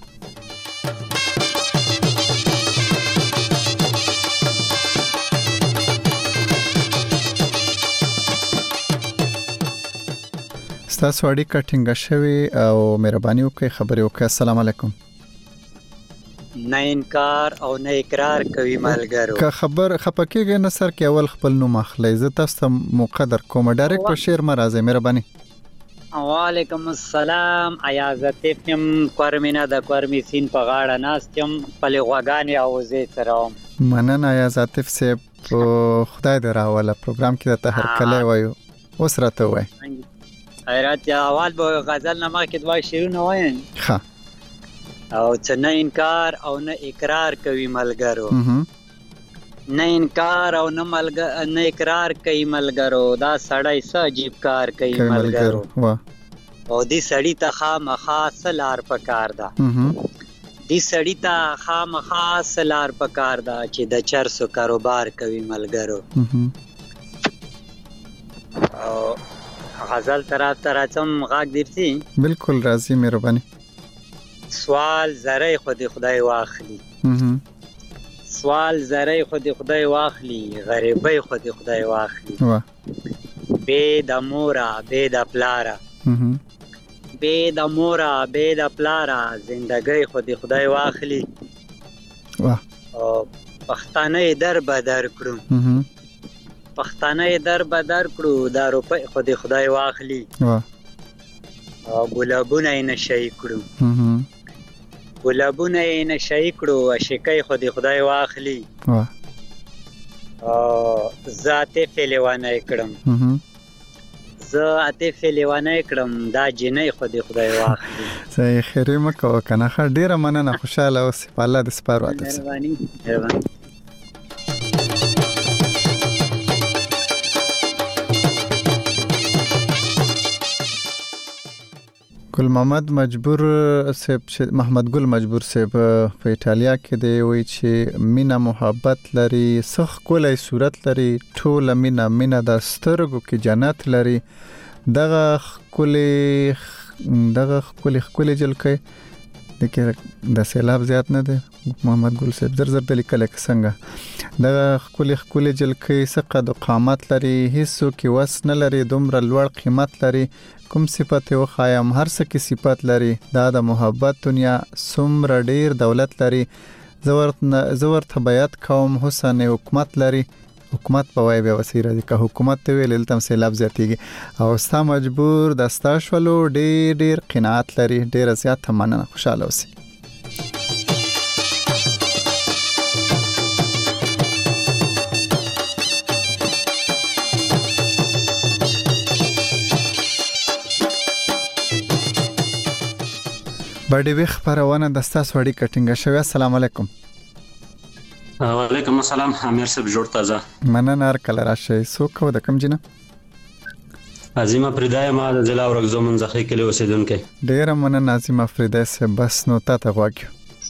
ستاسو اړیکه ټینګه شوې او مهرباني وکړئ خبرې وکړئ. السلام علیکم. نه انکار او نه اقرار کوي ملګرو. که خبر خپکیږي نه سر کې اول خپل نوم اخلي. زه تاسو ته مقدر کوم ډایرکټ په شعر مرزه مهرباني. وعلیکم السلام. ایازتیم کورمینا د کورمی سین په غاړه ناستم په لغوګانی اوزې ترام. مننه ایازتف سه خدای دې راوله پروګرام کې ته هر کله وایو اوس راته وای. خیرات یا اول به غزل نه ما کې دوه شعرونه وایم. ها او څه نه انکار او نه اقرار کوي ملګرو. نه انکار او نه اقرار کوي ملګرو. دا سړی څه عجیب کار کوي ملګرو. او دې سړی ته خامخا سلار پکار ده. دې سړی ته خامخا سلار پکار ده چې د چرسو کاروبار کوي ملګرو. او غزل طرف ترڅم غاګ دیرتي. بالکل راضی مهرباني. سوال زری خود خدای واخلی. سوال زری خود خدای واخلی. غریبی خود خدای واخلی. بے د مورا بے د پلارا. بے د مورا بے د پلارا زندګی خود خدای واخلی. او پښتانه در بدر کړو. پښتانه در بدر کړو دا روپۍ خود خدای واخلی. او ګلابونه نشي کړو. ګلابونه نشي کړو اشکای خود خدای واخلی. ذاته فلوانه کړم. ذاته فلوانه کړم دا جنې خود خدای واخلی. صحیح خیره مکو کنه خ ډیره مننه خوشاله اوس په الله د سپارو اته. مهرباني. ګل محمد مجبور صاحب محمد ګل مجبور صاحب په ایتالیا کې دی وی چې مینا محبت لري سخ کولای صورت لري ټول مینا د سترګو کې جنت لري دغه کلی جلکې دغه د سیلاب زیات نه دی. محمد ګل صاحب زر د لیکل څنګه دغه کلی جلکې څخه د قامت لري هیڅ کې وس نه لري دومره لوړ قیمت لري کوم صفت او خایم هر څه کې صفت لري دا د محبت دنیا سمره ډیر دولت لري زورت بیات قوم حسن حکومت لري حکومت په وای به وسیره دي که حکومت ته ویل تم سه لفظ زیاتیږي او ستا مجبور د استاشولو ډیر قناعت لري ډیر زیات مننه خوشاله اوسئ. باندې وخ پرونه د ستاسو وړي کټینګ شوی. السلام علیکم. وعلیکم السلام. امیر صاحب جوړ تازه مننه هر کله راشي. سو کو د کم جنه عظیمه فریدای ما د ضلع ورغزو منځخې کلی اوسیدونکو. ډیر مننه عظیمه فریدای سه بس نو ته غواګو.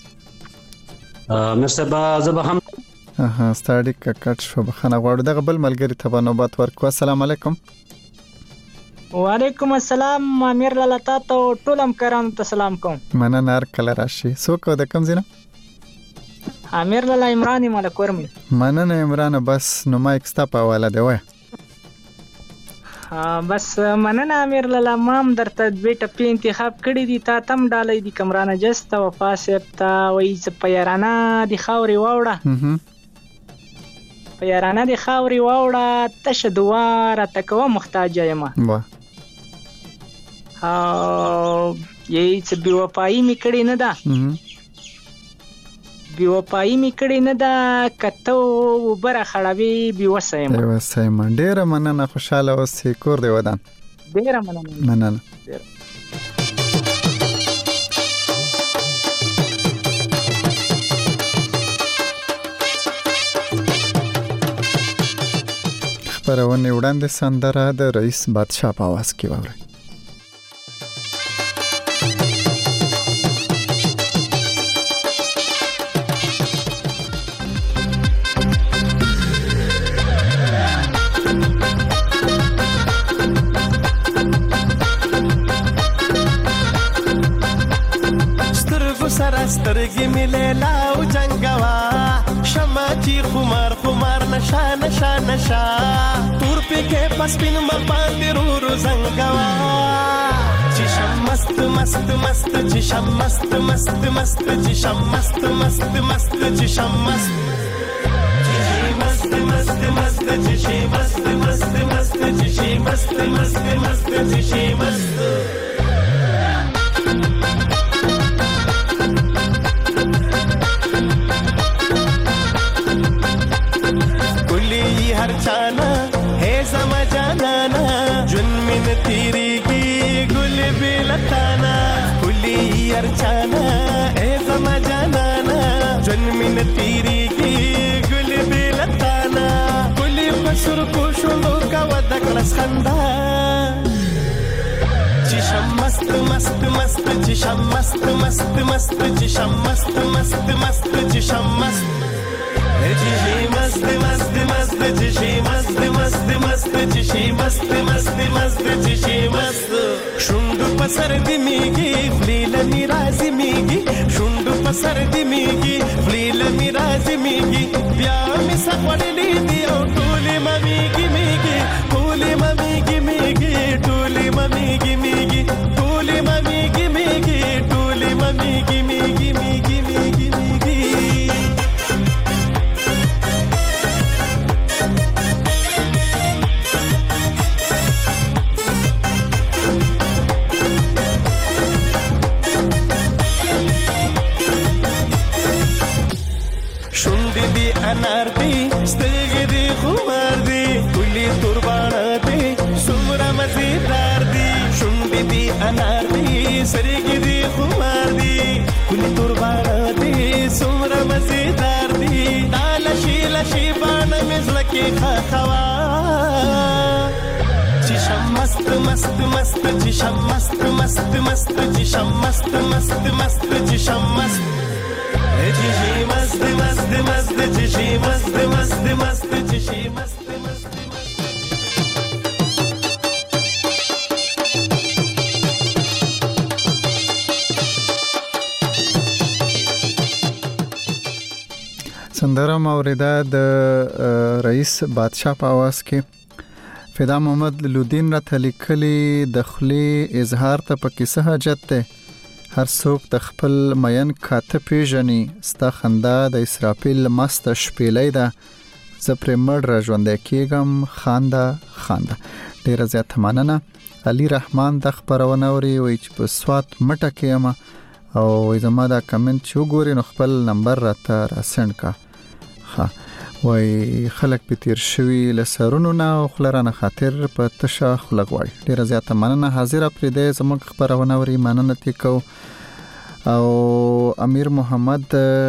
امیر صاحب زه به هم ستاړي کټ شو بخنه غواړو دغه بل ملګری ته نوبت ورکو. السلام علیکم. وعلیکم السلام. امیر لاله تاسو ټول همکارانو ته سلام کوم. مننه هر کله راشي. سو کو د کم زینه امیر لاله عمران ملک ورمي. مننه عمران بس نو ما اکستا په حواله دی وای. بس مننه امیر لاله مام درته دوی ټپی انتخاب کړی دي تا تم ډالې دي کمرانه جست او فاسب تا وای ز پیرانه دی خاوري واوړه. پیرانه دی خاوري واوړه تش دواره تکو محتاج یم. یی څه بی وفایی می کړی نه ده. بی وفایی می کړی نه ده کته وبره خړوي بی وسایم. وسایم ډیر مننه خوشاله اوسې کور دی ودان. ډیر مننه. خبرونه وړاندې سندره د رئیس بادشاه په आवाज کې واوري. سترګې مې لیلا او جنگوا شمع چې خمار خمار نشا نشا نشا تور پکې پسپین مخ باندې رو زنگوا چې شم مست مست مست چې شم مست مست مست چې شم مست مست مست چې شم مست مست مست مست چې شي مست مست مست چې شي مست مست مست چې شي مست हर जाना है समा जाना जुन मिन तेरी की गुल बिलताना कुली हर जाना है समा जाना जुन मिन तेरी की गुल बिलताना कुली बसुर को शुलो का वदक लसखंदा जिशम मस्त मस्त मस्त जिशम मस्त मस्त मस्त जिशम मस्त मस्त मस्त जिशम मस्त जिशी मस्त मस्त मस्त जिशी मस्त मस्त मस्त जिशी मस्त मस्त मस्त जिशी मस्त शुंडु पसर दिमीगी फ्लील मिराजी मीगी शुंडु पसर दिमीगी फ्लील मिराजी मीगी प्यार में सपड़ली दियो टूली ममीगी मीगी टूली ममीगी मीगी टूली ममीगी मीगी टूली ममीगी मीगी टूली ममीगी मीगी मीगी मीगी मीगी अनार दी स्तगी दी खुमार दी कुली तुरबाना दी सुमरा मजेदार दी शुंडी दी अनार दी सरगी दी खुमार दी कुली तुरबाना दी सुमरा मजेदार दी तालशी लशी बाण मिज़लकी खाखवा जिशम मस्त मस्त मस्त जिशम मस्त मस्त मस्त जिशम मस्त मस्त मस्त जिशम मस्त जिशी मस्त मस्त मस्त जिशी मस्त मस्त मस्त जिशी मस्त मस्त سندره موریده د رئیس بادشاه په आवाज کې فدا محمد لودین را تلیکلی د خلی اظهار ته پکې څه حاجت ده هر څوک د خپل مین کاته پیژني ستا خندا د اسرافیل مست شپېلې ده زه پرې مړ را ژوندی کېږم خانده خانده ډېره زیاته مننه علي رحمان د خپرونه اوري وایي چې په سوات مټه کې یم او زما دا کمنټ چې وګوري نو خپل نمبر راته راسند کا ها وایي خلک په تیر شوي له سرونو نه او خلرانه خاطر په تشه خلق وایي ډېره زیاته مننه حاضره پرې دی زموږ خپرونه اوري مننه تې کو او امیر محمد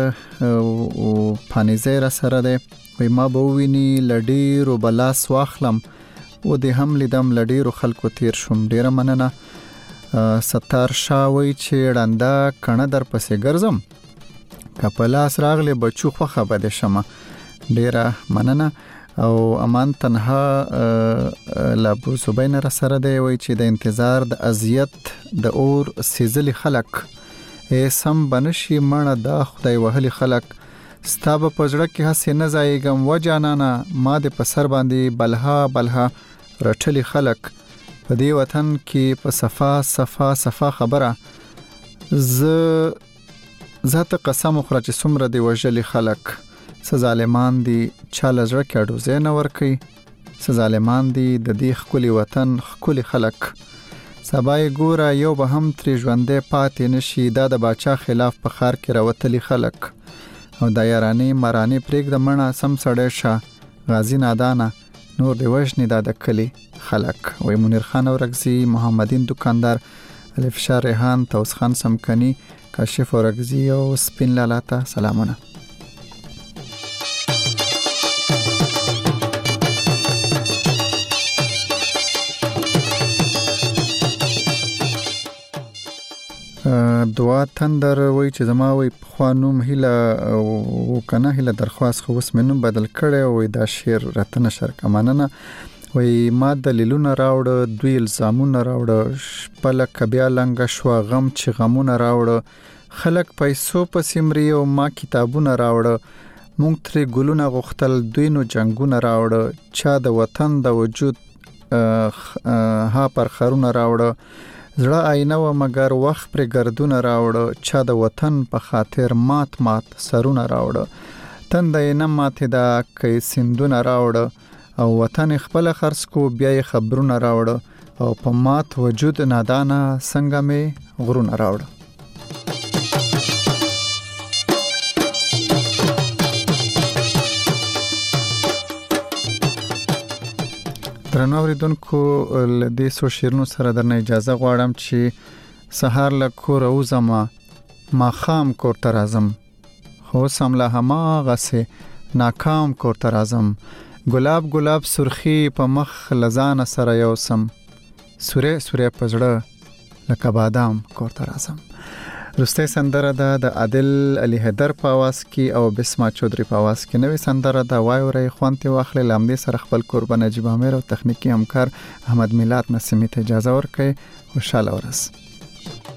پانیزه را سره دی وایي ما به وویني له ډېرو به لاس واخلم و دې هم لیدم له ډېرو خلکو تیر شوم ډېره مننه ستار شاه وایي چې ړنده کڼه در پسې ګرځم که په لاس راغلی بچو خوښه به دې شمه ډیره مننه او امان تنها لابو زبین را سره دی وای چې د انتظار د اذیت د اور سیزلی خلق سم بنشي مړه د خدای وهلي خلق ستاب پزړه کې هسه نه ځایګم و جانانا ما د پسر باندې بلها بلها رټلی خلق په دې وطن کې په صفا صفا صفا خبره ذات قسم خو چې څومره دی وجلی خلق ظالمان دي چاله زړه کې اډوزه نه ور کوي ظالمان دي د دې خولي وطن خولي خلق سبای ګوره یو به هم تر ژوندې پاتې نشي دا د باچا خلاف په خار کې راوتلی خلق او د یارانی مرانی پریک د مړه سم سړی شه غازی نادانه نور دی وښنی دا د کلی خلق وای منیر خان اورغزی محمدین دکاندار الف شاه ریحان توس خان سمکنی کاشف اورغزی او سپین لالاتا سلامونه دعا تندر وای چې زما وای خو نوم هله او کنه هله درخواست خو وس منم بدل کړي وای دا شعر راتنه شرکمانه وای ما دلیلونه راوړ دوی الزامونه راوړ پلک بیا لنګ شو غم چې غمونه راوړ خلک پیسو په سیمري او ما کتابونه راوړ مونږ ترې ګلونه غختل دوی نو جنگونه راوړ چا د وطن د وجود ها پر خرونه راوړ زړه آینه و مگر وخت پر گردونه راوړ چا د وطن په خاطر مات سرونه راوړ تند نه ماته دا کای سندونه راوړ او وطن خپل خرڅ کو بیا خبرونه راوړ او په مات وجود نادانه څنګه می غرونه راوړ درنو اوریدونکو لدې سو شیرونو سره درنه اجازه غواړم چې سحر له کور اوزم ما خام کور تر اعظم خو سم له ما غسه ناکام کور تر اعظم ګلاب ګلاب سرخی په مخ لزان سره یوسم سوره سوره پزړه لکه بادام کور تر اعظم رسته سندره ده د عادل علي حیدر په आवाज کې او بسما چودري په आवाज کې نوې سندره ده وایوري خوانتي واخلې لامدي سره خپل قربان نجيب امیر او تخنیکی همکار احمد میلاد نسیمی ته اجازه ورکړي خوشاله ورس